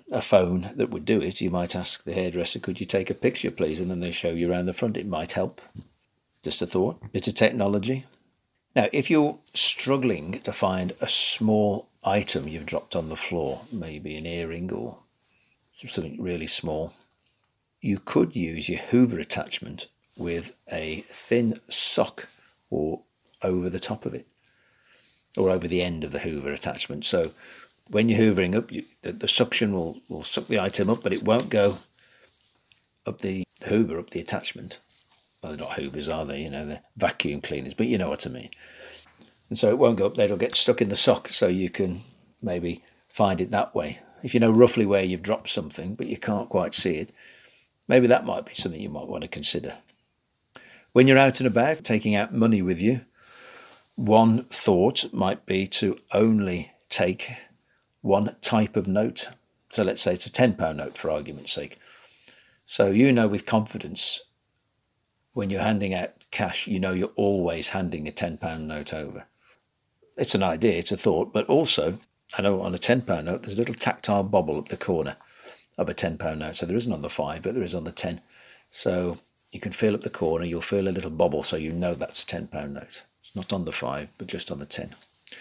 a phone that would do it, you might ask the hairdresser, could you take a picture please, and then they show you around the front. It might help. Just a thought, bit of technology. Now, if you're struggling to find a small item you've dropped on the floor, maybe an earring or something really small, you could use your Hoover attachment with a thin sock or over the top of it, or over the end of the Hoover attachment. So when you're hoovering up, you, the, the suction will, will suck the item up, but it won't go up the Hoover, up the attachment. Well, they're not Hoovers, are they? You know, they're vacuum cleaners, but you know what I mean. And so it won't go up there, it'll get stuck in the sock, so you can maybe find it that way. If you know roughly where you've dropped something, but you can't quite see it, maybe that might be something you might want to consider. When you're out and about, taking out money with you, one thought might be to only take one type of note. So let's say it's a ten pound note for argument's sake. So you know with confidence, when you're handing out cash, you know you're always handing a ten pound note over. It's an idea, it's a thought, but also, I know on a ten pound note, there's a little tactile bobble up the corner of a ten pound note. So there isn't on the five, but there is on the ten. So you can feel up the corner, you'll feel a little bobble, so you know that's a ten pound note. It's not on the five, but just on the ten.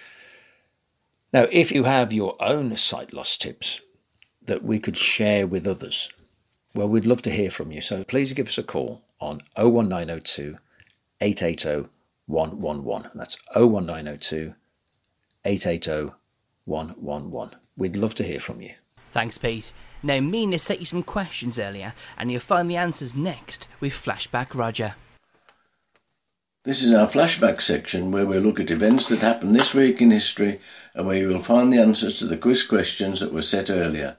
Now, if you have your own sight loss tips that we could share with others, well, we'd love to hear from you. So please give us a call on oh one nine oh two, eight eight oh, one one one. That's oh one nine oh two, eight eight oh, one one one. We'd love to hear from you. Thanks, Pete. Now, Mina set you some questions earlier, and you'll find the answers next with Flashback Roger. This is our flashback section where we look at events that happened this week in history and where you will find the answers to the quiz questions that were set earlier.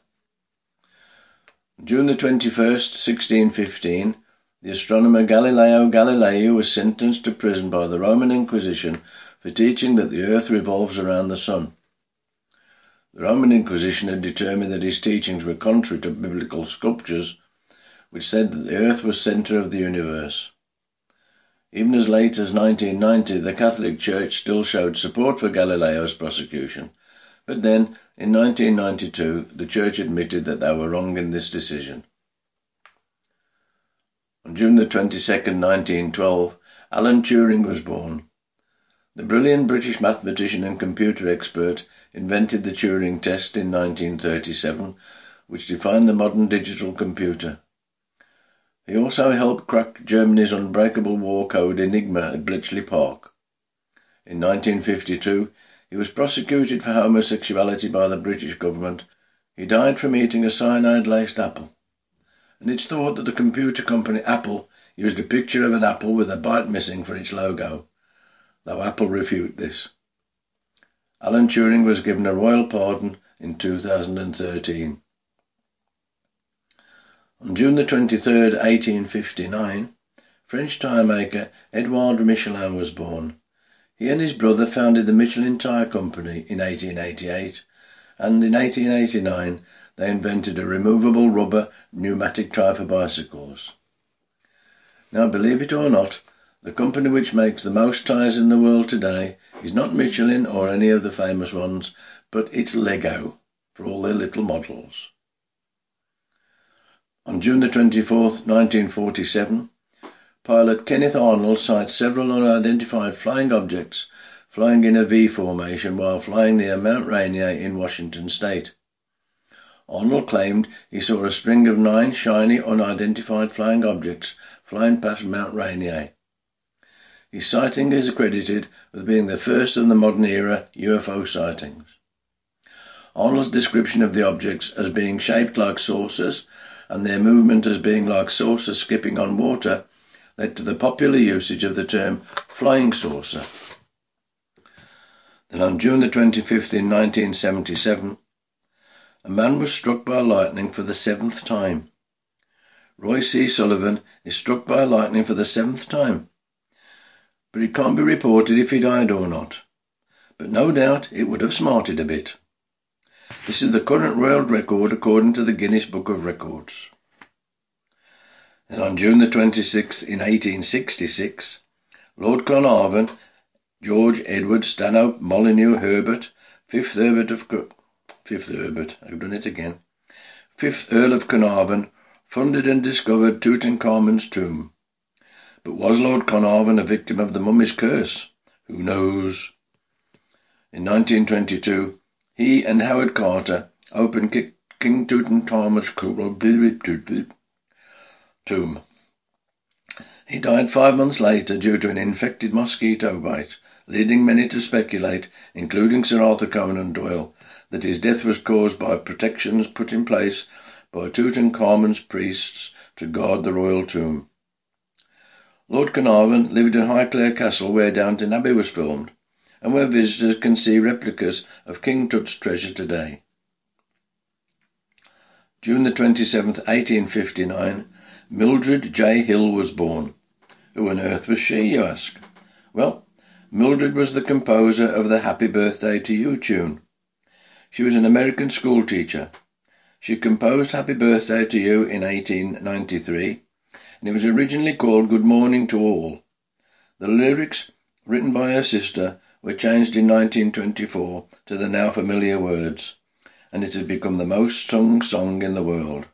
June the twenty-first, sixteen fifteen, the astronomer Galileo Galilei was sentenced to prison by the Roman Inquisition for teaching that the Earth revolves around the Sun. The Roman Inquisition had determined that his teachings were contrary to biblical scriptures, which said that the Earth was centre of the universe. Even as late as nineteen ninety, the Catholic Church still showed support for Galileo's prosecution, but then, in nineteen ninety-two, the Church admitted that they were wrong in this decision. On June the twenty-second, nineteen twelve, Alan Turing was born. The brilliant British mathematician and computer expert invented the Turing test in nineteen thirty-seven, which defined the modern digital computer. He also helped crack Germany's unbreakable war code Enigma at Bletchley Park. In nineteen fifty-two, he was prosecuted for homosexuality by the British government. He died from eating a cyanide-laced apple. And it's thought that the computer company Apple used a picture of an apple with a bite missing for its logo, though Apple refute this. Alan Turing was given a royal pardon in two thousand thirteen. On June the twenty-third, eighteen fifty-nine, French tyre maker Edouard Michelin was born. He and his brother founded the Michelin Tyre Company in eighteen eighty-eight, and in eighteen eighty-nine they invented a removable rubber pneumatic tyre for bicycles. Now, believe it or not, the company which makes the most tyres in the world today is not Michelin or any of the famous ones, but it's Lego, for all their little models. On June the twenty-fourth, nineteen forty-seven, pilot Kenneth Arnold sights several unidentified flying objects flying in a V formation while flying near Mount Rainier in Washington state. Arnold claimed he saw a string of nine shiny unidentified flying objects flying past Mount Rainier. His sighting is accredited with being the first of the modern era U F O sightings. Arnold's description of the objects as being shaped like saucers and their movement as being like saucers skipping on water led to the popular usage of the term flying saucer. Then on June the twenty-fifth in nineteen seventy-seven, a man was struck by lightning for the seventh time. Roy C. Sullivan is struck by lightning for the seventh time, but it can't be reported if he died or not. But no doubt it would have smarted a bit. This is the current world record according to the Guinness Book of Records. Then on June the twenty-sixth in eighteen sixty-six, Lord Carnarvon, George Edward Stanhope Molyneux Herbert, fifth Herbert of Fifth Herbert, I've done it again, fifth Earl of Carnarvon, funded and discovered Tutankhamun's tomb. But was Lord Carnarvon a victim of the mummy's curse? Who knows? In nineteen twenty-two, he and Howard Carter opened King Tutankhamun's tomb. He died five months later due to an infected mosquito bite, leading many to speculate, including Sir Arthur Conan Doyle, that his death was caused by protections put in place by Tutankhamun's priests to guard the royal tomb. Lord Carnarvon lived in Highclere Castle, where Downton Abbey was filmed, and where visitors can see replicas of King Tut's treasure today. June the twenty-seventh, eighteen fifty-nine, Mildred J. Hill was born. Who on earth was she, you ask? Well, Mildred was the composer of the Happy Birthday to You tune. She was an American schoolteacher. She composed Happy Birthday to You in eighteen ninety-three, and it was originally called Good Morning to All. The lyrics, written by her sister, were changed in nineteen twenty-four to the now familiar words, and it had become the most sung song in the world.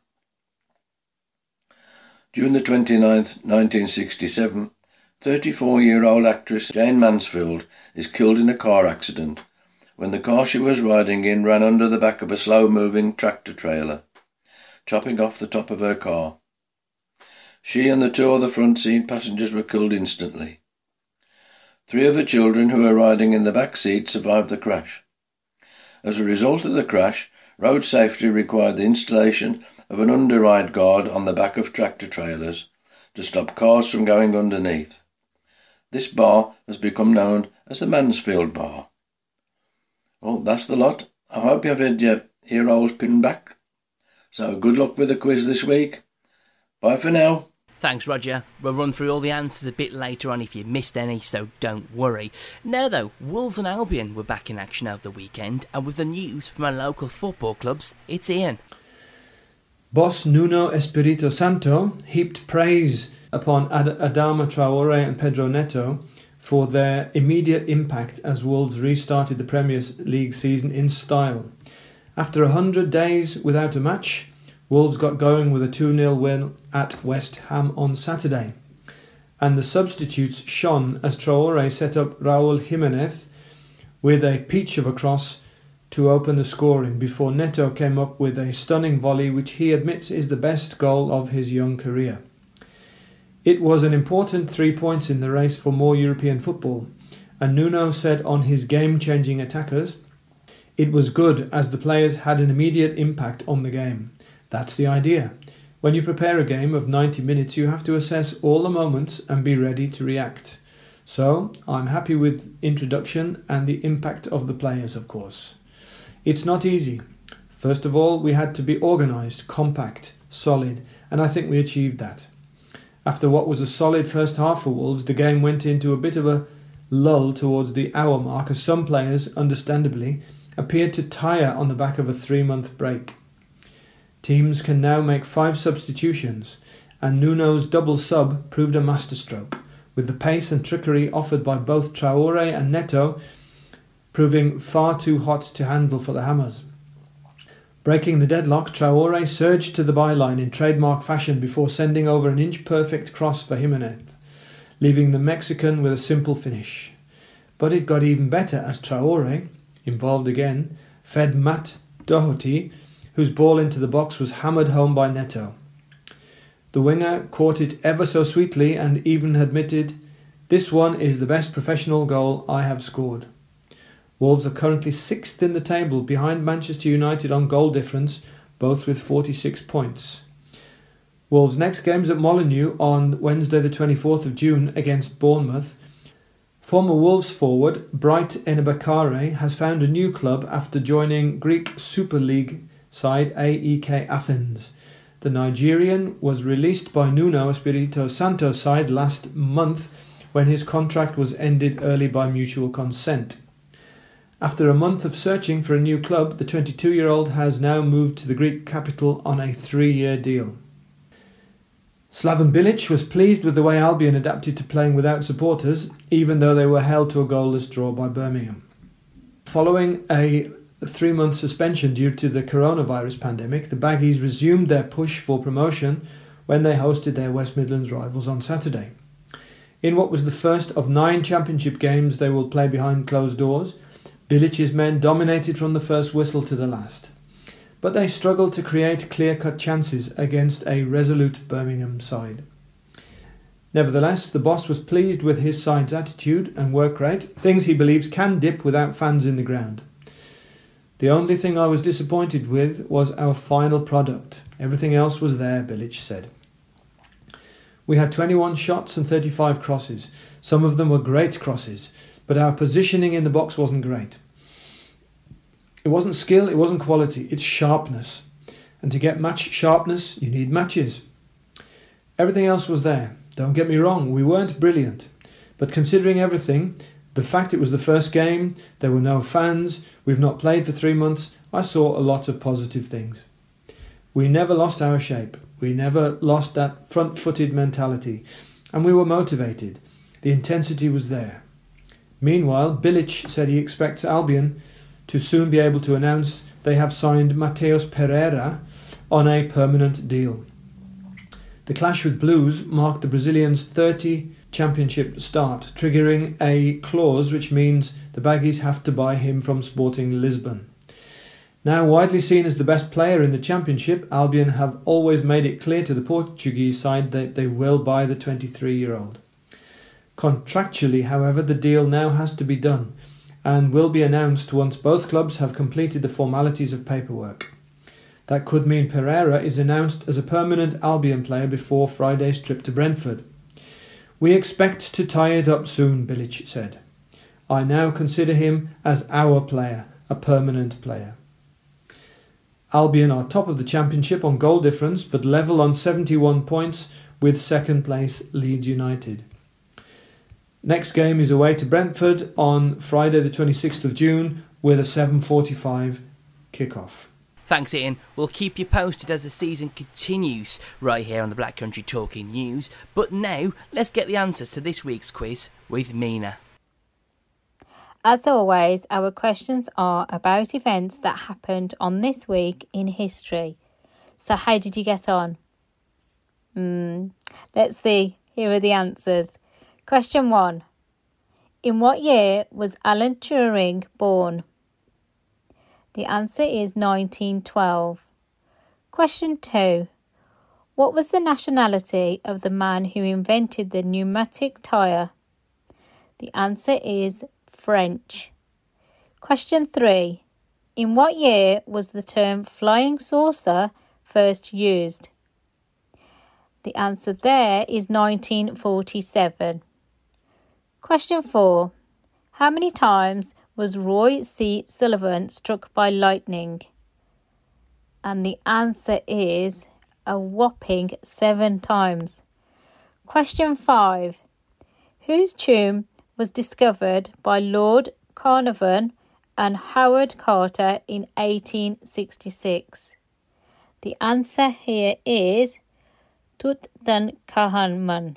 June the twenty-ninth, nineteen sixty-seven, thirty-four-year-old actress Jane Mansfield is killed in a car accident when the car she was riding in ran under the back of a slow-moving tractor-trailer, chopping off the top of her car. She and the two other front seat passengers were killed instantly. Three of the children who were riding in the back seat survived the crash. As a result of the crash, road safety required the installation of an underride guard on the back of tractor-trailers to stop cars from going underneath. This bar has become known as the Mansfield Bar. Well, that's the lot. I hope you've had your ear holes pinned back. So good luck with the quiz this week. Bye for now. Thanks, Roger. We'll run through all the answers a bit later on if you missed any, so don't worry. Now though, Wolves and Albion were back in action over the weekend, and with the news from our local football clubs, it's Ian. Boss Nuno Espirito Santo heaped praise upon Ad- Adama Traore and Pedro Neto for their immediate impact as Wolves restarted the Premier League season in style. After one hundred days without a match, Wolves got going with a two nil win at West Ham on Saturday, and the substitutes shone as Traore set up Raul Jimenez with a peach of a cross to open the scoring before Neto came up with a stunning volley which he admits is the best goal of his young career. It was an important three points in the race for more European football, and Nuno said on his game-changing attackers, "It was good as the players had an immediate impact on the game. That's the idea. When you prepare a game of ninety minutes, you have to assess all the moments and be ready to react. So, I'm happy with introduction and the impact of the players, of course. It's not easy. First of all, we had to be organised, compact, solid, and I think we achieved that. After what was a solid first half for Wolves, the game went into a bit of a lull towards the hour mark as some players, understandably, appeared to tire on the back of a three-month break. Teams can now make five substitutions, and Nuno's double sub proved a masterstroke, with the pace and trickery offered by both Traore and Neto proving far too hot to handle for the Hammers. Breaking the deadlock, Traore surged to the byline in trademark fashion before sending over an inch-perfect cross for Jimenez, leaving the Mexican with a simple finish. But it got even better as Traore, involved again, fed Matt Doherty, whose ball into the box was hammered home by Neto. The winger caught it ever so sweetly and even admitted, "This one is the best professional goal I have scored." Wolves are currently sixth in the table behind Manchester United on goal difference, both with forty-six points. Wolves' next game's at Molineux on Wednesday the twenty-fourth of June against Bournemouth. Former Wolves forward Bright Enebakare has found a new club after joining Greek Super League side A E K Athens. The Nigerian was released by Nuno Espirito Santo's side last month when his contract was ended early by mutual consent. After a month of searching for a new club, the twenty-two-year-old has now moved to the Greek capital on a three-year deal. Slaven Bilic was pleased with the way Albion adapted to playing without supporters, even though they were held to a goalless draw by Birmingham. Following a a three-month suspension due to the coronavirus pandemic, the Baggies resumed their push for promotion when they hosted their West Midlands rivals on Saturday. In what was the first of nine championship games they will play behind closed doors, Bilic's men dominated from the first whistle to the last. But they struggled to create clear-cut chances against a resolute Birmingham side. Nevertheless, the boss was pleased with his side's attitude and work rate, things he believes can dip without fans in the ground. The only thing I was disappointed with was our final product. Everything else was there, Bilic said. We had twenty-one shots and thirty-five crosses. Some of them were great crosses, but our positioning in the box wasn't great. It wasn't skill, it wasn't quality, it's sharpness. And to get match sharpness, you need matches. Everything else was there. Don't get me wrong, we weren't brilliant. But considering everything, the fact it was the first game, there were no fans, we've not played for three months, I saw a lot of positive things. We never lost our shape. We never lost that front-footed mentality. And we were motivated. The intensity was there. Meanwhile, Bilic said he expects Albion to soon be able to announce they have signed Mateus Pereira on a permanent deal. The clash with Blues marked the Brazilians' thirtieth championship start, triggering a clause which means the Baggies have to buy him from Sporting Lisbon. Now widely seen as the best player in the championship, Albion have always made it clear to the Portuguese side that they will buy the twenty-three-year-old. Contractually, however, the deal now has to be done and will be announced once both clubs have completed the formalities of paperwork. That could mean Pereira is announced as a permanent Albion player before Friday's trip to Brentford. We expect to tie it up soon, Bilic said. I now consider him as our player, a permanent player. Albion are top of the championship on goal difference, but level on seventy-one points with second place Leeds United. Next game is away to Brentford on Friday the twenty-sixth of June with a seven forty-five kick-off. Thanks, Ian. We'll keep you posted as the season continues right here on the Black Country Talking News. But now, let's get the answers to this week's quiz with Mina. As always, our questions are about events that happened on this week in history. So how did you get on? Hmm, let's see. Here are the answers. Question one. In what year was Alan Turing born? The answer is nineteen twelve. Question two. What was the nationality of the man who invented the pneumatic tyre? The answer is French. Question three. In what year was the term flying saucer first used? The answer there is nineteen forty-seven. Question four. How many times was Roy C. Sullivan struck by lightning? And the answer is a whopping seven times. Question five. Whose tomb was discovered by Lord Carnarvon and Howard Carter in eighteen sixty-six? The answer here is Tutankhamun.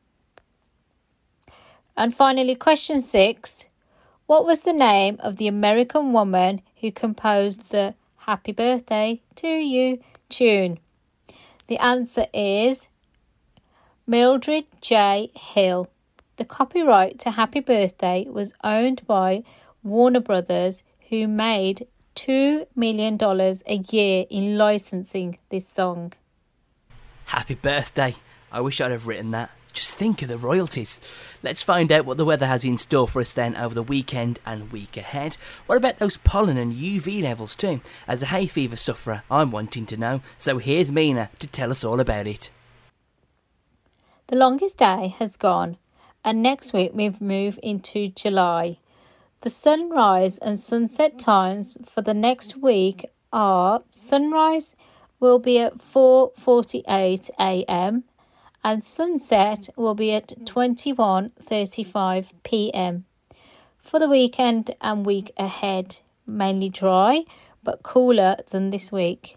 And finally, question six. What was the name of the American woman who composed the Happy Birthday to You tune? The answer is Mildred J. Hill. The copyright to Happy Birthday was owned by Warner Brothers, who made two million dollars a year in licensing this song. Happy birthday. I wish I'd have written that. Just think of the royalties. Let's find out what the weather has in store for us then over the weekend and week ahead. What about those pollen and U V levels too? As a hay fever sufferer, I'm wanting to know. So here's Mina to tell us all about it. The longest day has gone, and next week we move into July. The sunrise and sunset times for the next week are: sunrise will be at four forty-eight a.m. and sunset will be at twenty-one thirty-five p.m. For the weekend and week ahead, mainly dry but cooler than this week.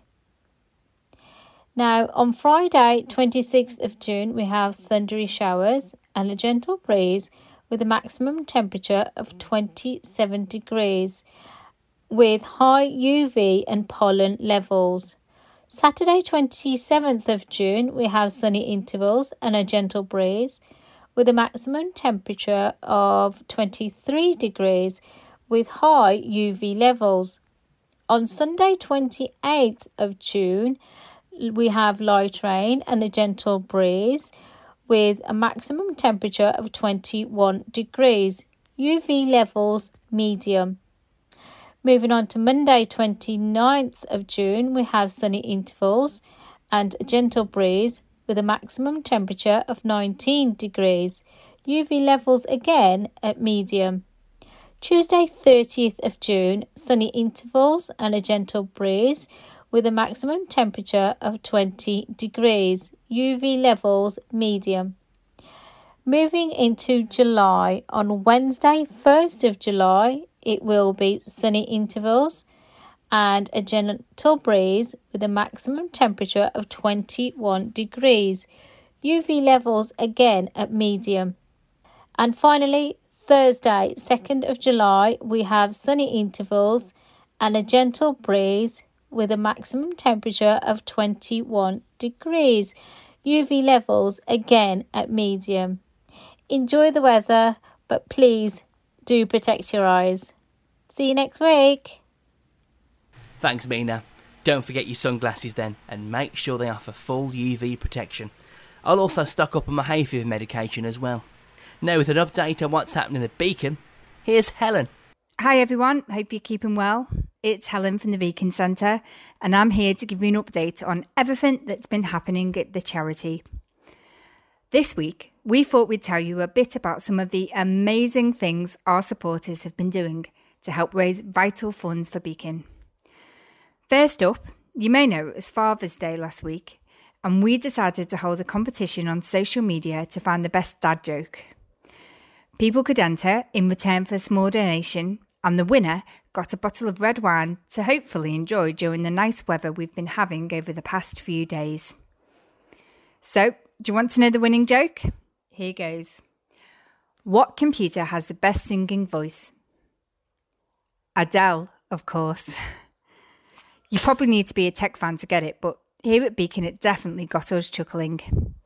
Now, on Friday, twenty-sixth of June, we have thundery showers and a gentle breeze with a maximum temperature of twenty-seven degrees. with high U V and pollen levels. Saturday twenty-seventh of June we have sunny intervals and a gentle breeze with a maximum temperature of twenty-three degrees with high U V levels. On Sunday twenty-eighth of June we have light rain and a gentle breeze with a maximum temperature of twenty-one degrees, U V levels medium. Moving on to Monday twenty-ninth of June, we have sunny intervals and a gentle breeze with a maximum temperature of nineteen degrees, U V levels again at medium. Tuesday thirtieth of June, sunny intervals and a gentle breeze with a maximum temperature of twenty degrees, U V levels medium. Moving into July, on Wednesday first of July, it will be sunny intervals and a gentle breeze with a maximum temperature of twenty-one degrees, U V levels again at medium. And finally, Thursday, second of July, we have sunny intervals and a gentle breeze with a maximum temperature of twenty-one degrees, U V levels again at medium. Enjoy the weather, but please do protect your eyes. See you next week. Thanks, Mina. Don't forget your sunglasses then, and make sure they offer full U V protection. I'll also stock up on my hay fever medication as well. Now with an update on what's happening at Beacon, here's Helen. Hi everyone, hope you're keeping well. It's Helen from the Beacon Centre, and I'm here to give you an update on everything that's been happening at the charity. This week, we thought we'd tell you a bit about some of the amazing things our supporters have been doing to help raise vital funds for Beacon. First up, you may know it was Father's Day last week, and we decided to hold a competition on social media to find the best dad joke. People could enter in return for a small donation, and the winner got a bottle of red wine to hopefully enjoy during the nice weather we've been having over the past few days. So, do you want to know the winning joke? Here goes. What computer has the best singing voice? Adele, of course. You probably need to be a tech fan to get it, but here at Beacon it definitely got us chuckling.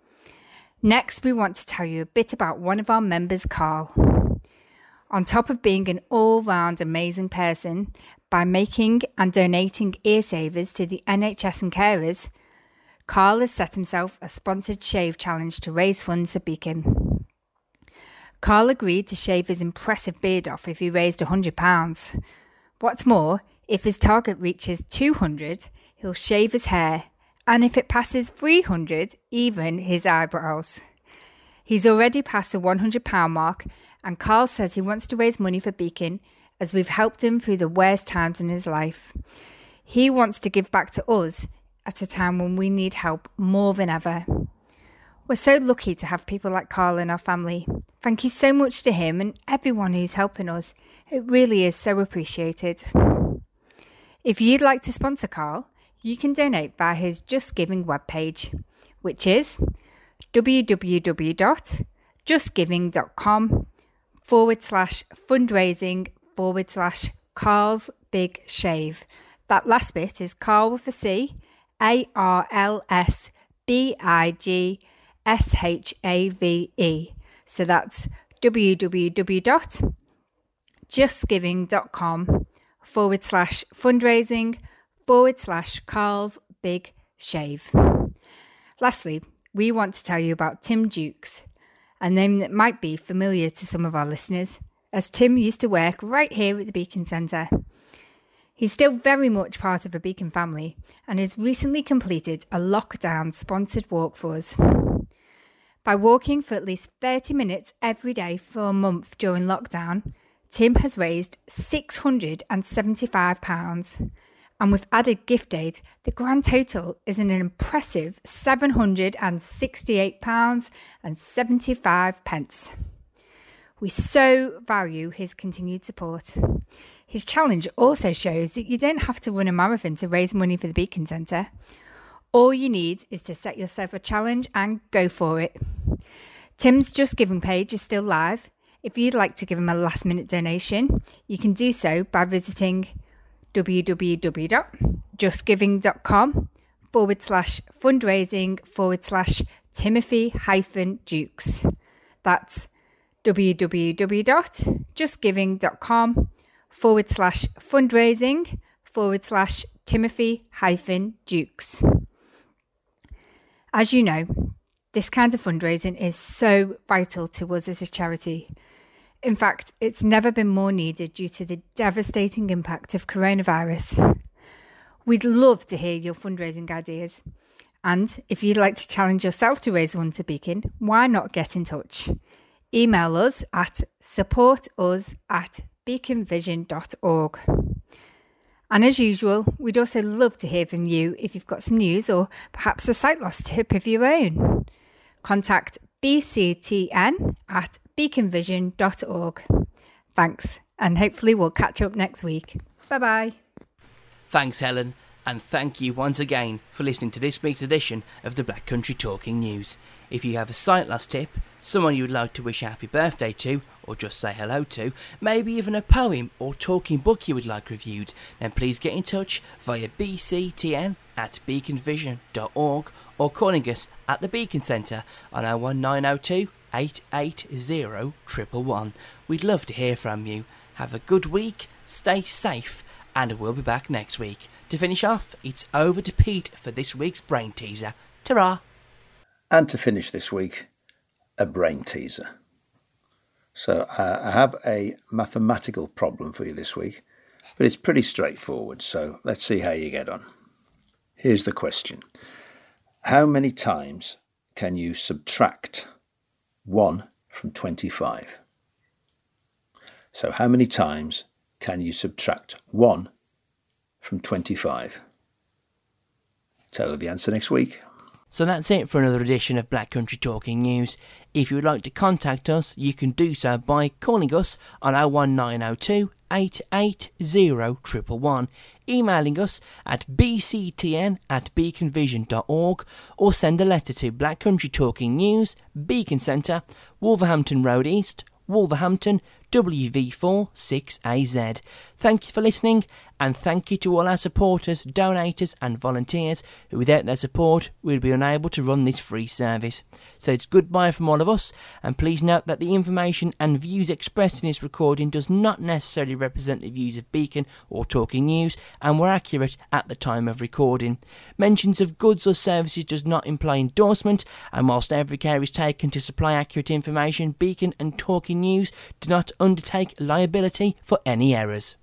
Next, we want to tell you a bit about one of our members, Carl. On top of being an all-round amazing person, by making and donating ear savers to the N H S and carers, Carl has set himself a sponsored shave challenge to raise funds for Beacon. Carl agreed to shave his impressive beard off if he raised one hundred pounds. What's more, if his target reaches two hundred, he'll shave his hair, and if it passes three hundred, even his eyebrows. He's already passed the one hundred pounds mark, and Carl says he wants to raise money for Beacon as we've helped him through the worst times in his life. He wants to give back to us at a time when we need help more than ever. We're so lucky to have people like Carl in our family. Thank you so much to him and everyone who's helping us. It really is so appreciated. If you'd like to sponsor Carl, you can donate via his Just Giving webpage, which is www.justgiving.com forward slash fundraising forward slash Carl's Big Shave. That last bit is Carl with a C, A R L S B I G S H A V E. So that's www.justgiving.com forward slash fundraising forward slash Carl's Big Shave. Lastly, we want to tell you about Tim Dukes, a name that might be familiar to some of our listeners, as Tim used to work right here at the Beacon Centre. He's still very much part of the Beacon family and has recently completed a lockdown-sponsored walk for us. By walking for at least thirty minutes every day for a month during lockdown, Tim has raised six hundred seventy-five pounds. And with added gift aid, the grand total is an impressive seven hundred sixty-eight pounds seventy-five. We so value his continued support. His challenge also shows that you don't have to run a marathon to raise money for the Beacon Centre. All you need is to set yourself a challenge and go for it. Tim's Just Giving page is still live. If you'd like to give him a last minute donation, you can do so by visiting www.justgiving.com forward slash fundraising forward slash Timothy hyphen Dukes. That's www.justgiving.com forward slash fundraising forward slash Timothy hyphen Dukes. As you know, this kind of fundraising is so vital to us as a charity. In fact, it's never been more needed due to the devastating impact of coronavirus. We'd love to hear your fundraising ideas. And if you'd like to challenge yourself to raise one to Beacon, why not get in touch? Email us at supportus at beaconvision dot org. And as usual, we'd also love to hear from you if you've got some news or perhaps a sight loss tip of your own. Contact b c t n at beaconvision dot org. Thanks, and hopefully we'll catch up next week. Bye-bye. Thanks, Helen, and thank you once again for listening to this week's edition of the Black Country Talking News. If you have a sight loss tip, someone you would like to wish a happy birthday to, or just say hello to, maybe even a poem or talking book you would like reviewed, then please get in touch via b c t n at beaconvision dot org or calling us at the Beacon Centre on oh one nine oh two, eight eight oh, one one one. We'd love to hear from you. Have a good week, stay safe, and we'll be back next week. To finish off, it's over to Pete for this week's Brain Teaser. Ta-ra! And to finish this week, a brain teaser. So uh, I have a mathematical problem for you this week, but it's pretty straightforward, so let's see how you get on. Here's the question. How many times can you subtract one from twenty-five? So how many times can you subtract one from twenty-five? Tell her the answer next week. So that's it for another edition of Black Country Talking News. If you would like to contact us, you can do so by calling us on oh one nine oh two, eight eight oh, one one one, emailing us at b c t n at beaconvision dot org, or send a letter to Black Country Talking News, Beacon Centre, Wolverhampton Road East, Wolverhampton, W V four six A Z. Thank you for listening, and thank you to all our supporters, donators and volunteers who without their support we would be unable to run this free service. So it's goodbye from all of us, and please note that the information and views expressed in this recording does not necessarily represent the views of Beacon or Talking News and were accurate at the time of recording. Mentions of goods or services does not imply endorsement, and whilst every care is taken to supply accurate information, Beacon and Talking News do not undertake liability for any errors.